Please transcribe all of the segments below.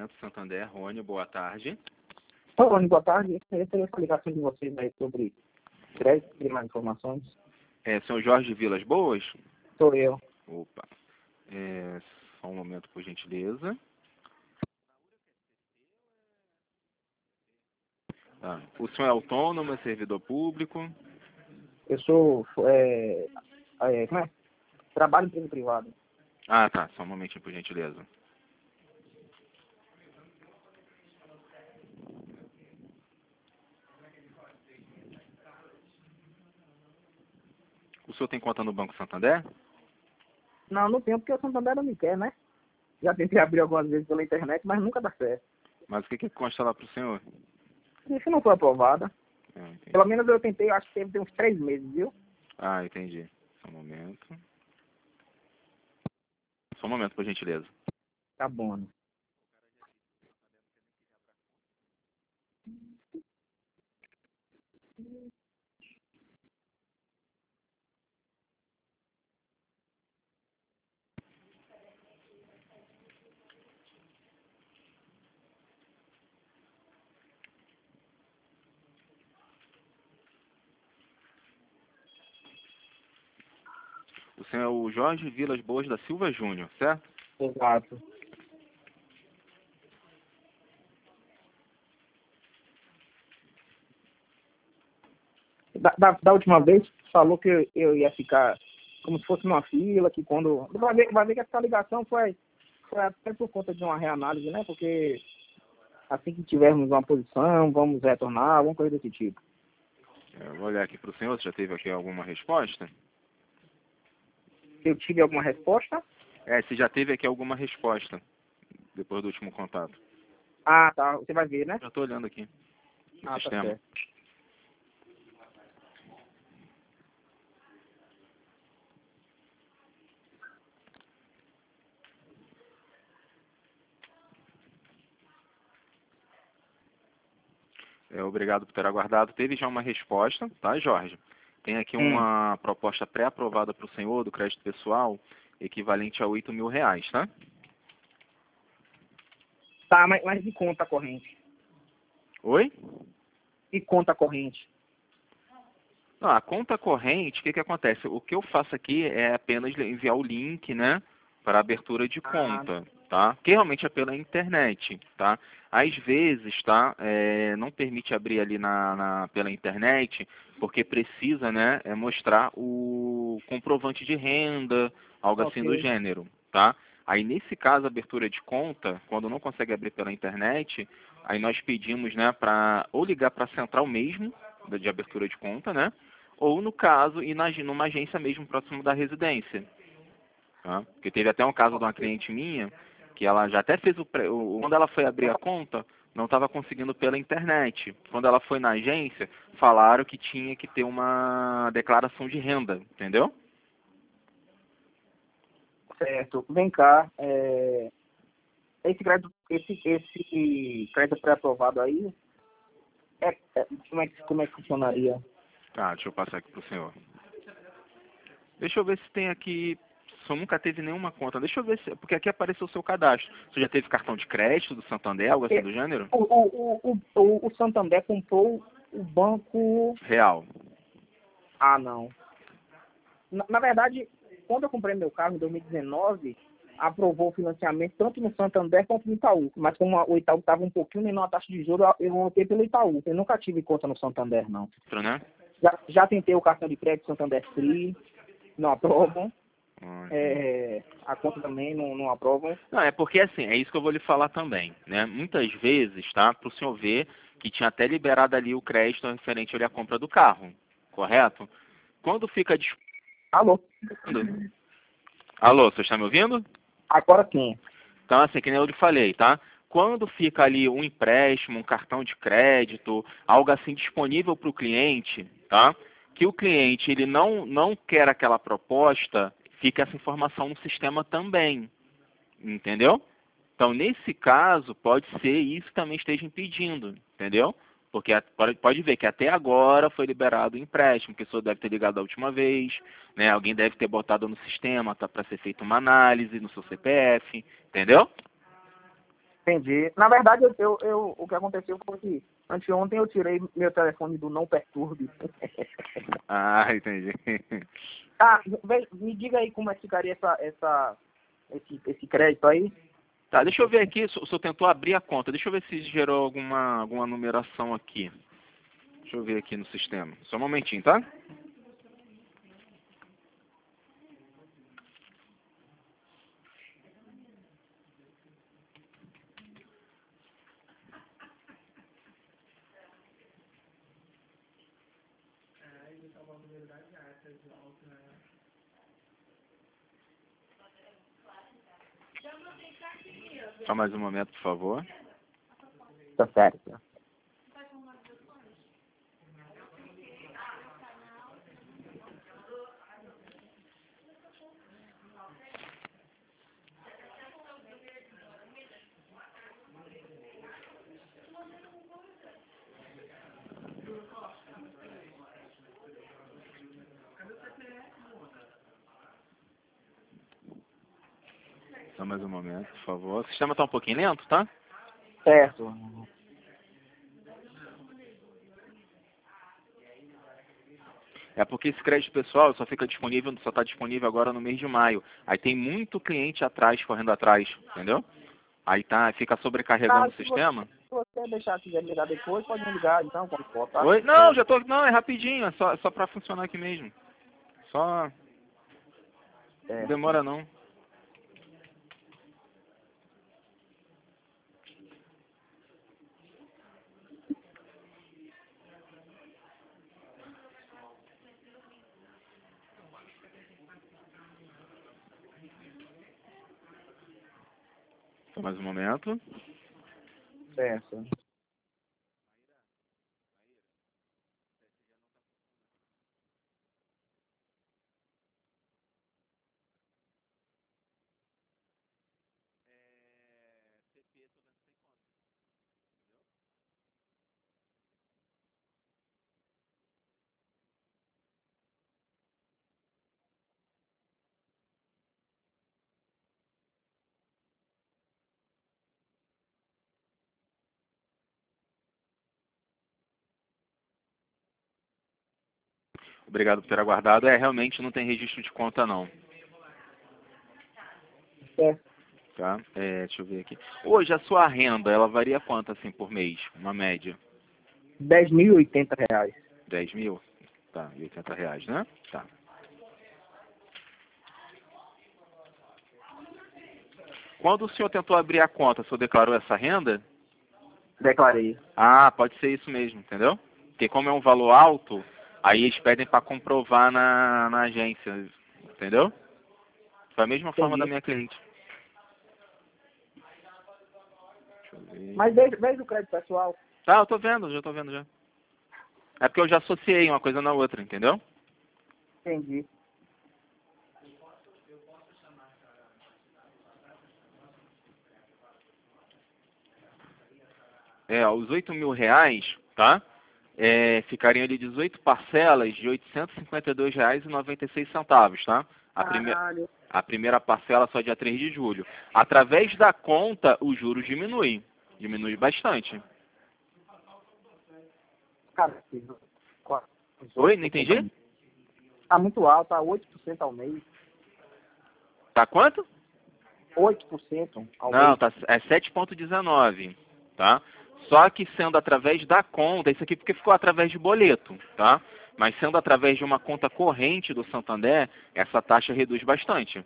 Financiamento Santander, Rony, boa tarde. Rony, boa tarde. Eu teria essa ligação de vocês aí sobre crédito e mais informações. Senhor Jorge Vilas Boas? Sou eu. Opa. Só um momento, por gentileza. Tá. O senhor é autônomo, é servidor público? Eu sou... como é? Trabalho em empresa privada. Ah, tá. Só um momentinho, por gentileza. O senhor tem conta no Banco Santander? Não tenho, porque o Santander não me quer, né? Já tentei abrir algumas vezes pela internet, mas nunca dá certo. Mas o que consta lá para o senhor? Isso não foi aprovada. Entendi. Pelo menos eu tentei, acho que teve uns 3 meses, viu? Ah, entendi. Só um momento. Só um momento, por gentileza. Tá bom, né? O senhor é o Jorge Vilas Boas da Silva Júnior, certo? Exato. Da última vez, falou que eu ia ficar como se fosse numa fila, que quando... Vai ver que essa ligação foi até por conta de uma reanálise, né? Porque assim que tivermos uma posição, vamos retornar, alguma coisa desse tipo. Eu vou olhar aqui para o senhor, você já teve aqui alguma resposta? Eu tive alguma resposta? Se já teve aqui alguma resposta, depois do último contato. Ah, tá. Você vai ver, né? Já estou olhando aqui no Tá sistema. certo. Obrigado por ter aguardado. Teve já uma resposta, tá, Jorge? Tem aqui uma proposta pré-aprovada para o senhor do crédito pessoal, equivalente a R$ 8.000, tá? Tá, mas e conta corrente? Oi? E conta corrente? Não, a conta corrente, o que acontece? O que eu faço aqui é apenas enviar o link, né, para abertura de conta, tá? Que realmente é pela internet, tá? Às vezes, tá, não permite abrir ali pela internet, porque precisa, né, mostrar o comprovante de renda, algo assim do gênero, tá? Aí, nesse caso, a abertura de conta, quando não consegue abrir pela internet, aí nós pedimos, né, para ou ligar para a central mesmo, de abertura de conta, né? Ou, no caso, ir numa agência mesmo próximo da residência. Tá? Porque teve até um caso de uma cliente minha, que ela já até fez quando ela foi abrir a conta, não estava conseguindo pela internet. Quando ela foi na agência, falaram que tinha que ter uma declaração de renda, entendeu? Certo. Vem cá, esse crédito pré-aprovado aí, como é que funcionaria? Tá, deixa eu passar aqui pro senhor. Deixa eu ver se tem aqui. Só nunca teve nenhuma conta. Deixa eu ver se. Porque aqui apareceu o seu cadastro. Você já teve cartão de crédito do Santander, algo assim do gênero? O Santander comprou o banco. Real. Ah, não. Na verdade, quando eu comprei meu carro em 2019, aprovou o financiamento tanto no Santander quanto no Itaú. Mas como o Itaú estava um pouquinho menor a taxa de juros, eu optei pelo Itaú. Eu nunca tive conta no Santander, não. Né? Já tentei o cartão de crédito Santander Free, não aprovam. A conta também não aprovam. Não, é porque assim, é isso que eu vou lhe falar também, né? Muitas vezes, tá? Para o senhor ver que tinha até liberado ali o crédito referente ali à compra do carro, correto? Quando fica... Alô? Alô, você está me ouvindo? Agora sim. Então, assim, que nem eu lhe falei, tá? Quando fica ali um empréstimo, um cartão de crédito, algo assim disponível para o cliente, tá? Que o cliente ele não quer aquela proposta, fica essa informação no sistema também, entendeu? Então, nesse caso, pode ser isso que também esteja impedindo, entendeu? Porque pode ver que até agora foi liberado o empréstimo, que o senhor deve ter ligado da última vez, né? Alguém deve ter botado no sistema, tá, para ser feita uma análise no seu CPF, entendeu? Entendi. Na verdade, o que aconteceu foi que anteontem eu tirei meu telefone do não perturbe. Ah, entendi. Ah, me diga aí como é que ficaria esse crédito aí. Tá, deixa eu ver aqui se o senhor tentou abrir a conta. Deixa eu ver se gerou alguma numeração aqui. Deixa eu ver aqui no sistema. Só um momentinho, tá? Só mais um momento, por favor. Tá certo. Só mais um momento, por favor. O sistema está um pouquinho lento, tá? Certo. É porque esse crédito pessoal só fica disponível, só está disponível agora no mês de maio. Aí tem muito cliente atrás, correndo atrás, entendeu? Aí fica sobrecarregando o sistema. Se você deixar quiser me ligar depois, pode me ligar então, quando for, tá? Oi? Não, já tô. Não, é rapidinho, é só para funcionar aqui mesmo. Só. Não demora não. Só mais um momento. Certo. Obrigado por ter aguardado. Realmente não tem registro de conta não. Certo. Tá? Deixa eu ver aqui. Hoje a sua renda, ela varia quanto assim por mês? Uma média? R$ 10.080. 10 mil? Tá, e R$ 80, né? Tá. Quando o senhor tentou abrir a conta, o senhor declarou essa renda? Declarei. Ah, pode ser isso mesmo, entendeu? Porque como é um valor alto, aí eles pedem para comprovar na agência, entendeu? Foi a mesma forma da Entendi. minha cliente. Deixa eu ver. Mas veja o crédito pessoal. Tá, eu tô vendo, já tô vendo já. É porque eu já associei uma coisa na outra, entendeu? Entendi. Os R$ 8.000, tá? Ficariam ali 18 parcelas de R$ 852,96, tá? Caralho. A primeira parcela só dia 3 de julho. Através da conta, os juros diminuem. Diminui bastante. Cara, Oi, não entendi? tá muito alto, tá 8% ao mês. Tá quanto? 8% ao Não, mês. tá, é 7,19, tá? Só que sendo através da conta, isso aqui porque ficou através de boleto, tá? Mas sendo através de uma conta corrente do Santander, essa taxa reduz bastante.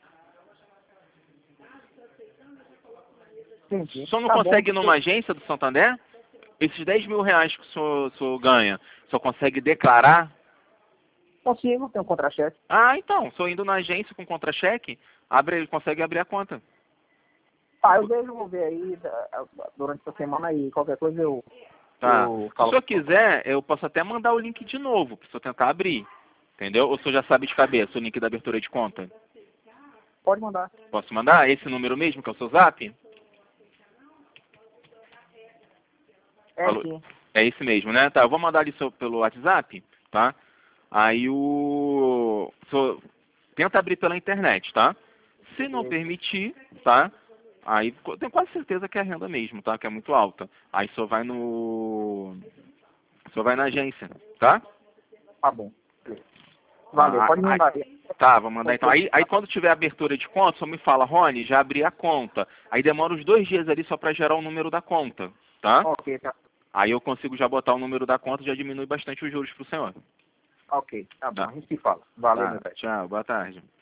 Entendi. O senhor não Tá bom. consegue ir numa agência do Santander? Esses R$ 10.000 que o senhor ganha, o senhor consegue declarar? Consigo, tem um contra-cheque. Ah, então, o senhor indo na agência com contra-cheque, consegue abrir a conta. Tá, eu vejo, vou ver aí durante essa semana aí. Qualquer coisa eu Tá. Se o falo. senhor quiser, eu posso até mandar o link de novo, para o senhor tentar abrir. Entendeu? Ou o senhor já sabe de cabeça o link da abertura de conta? Pode mandar. Posso mandar? Esse número mesmo, que é o seu zap? Falou. Sim. É esse mesmo, né? Tá, eu vou mandar ali pelo WhatsApp, tá? Aí o senhor tenta abrir pela internet, tá? Se não permitir, tá? Aí eu tenho quase certeza que é a renda mesmo, tá? Que é muito alta. Aí só vai na agência, tá? Tá bom. Valeu, pode mandar aí. Tá, vou mandar então. Aí quando tiver abertura de conta, só me fala, Rony, já abri a conta. Aí demora uns 2 dias ali só para gerar o número da conta, tá? Ok, tá. Aí eu consigo já botar o número da conta e já diminui bastante os juros pro senhor. Ok, tá bom. Tá. A gente se fala. Valeu, Tá, meu velho. tchau, boa tarde.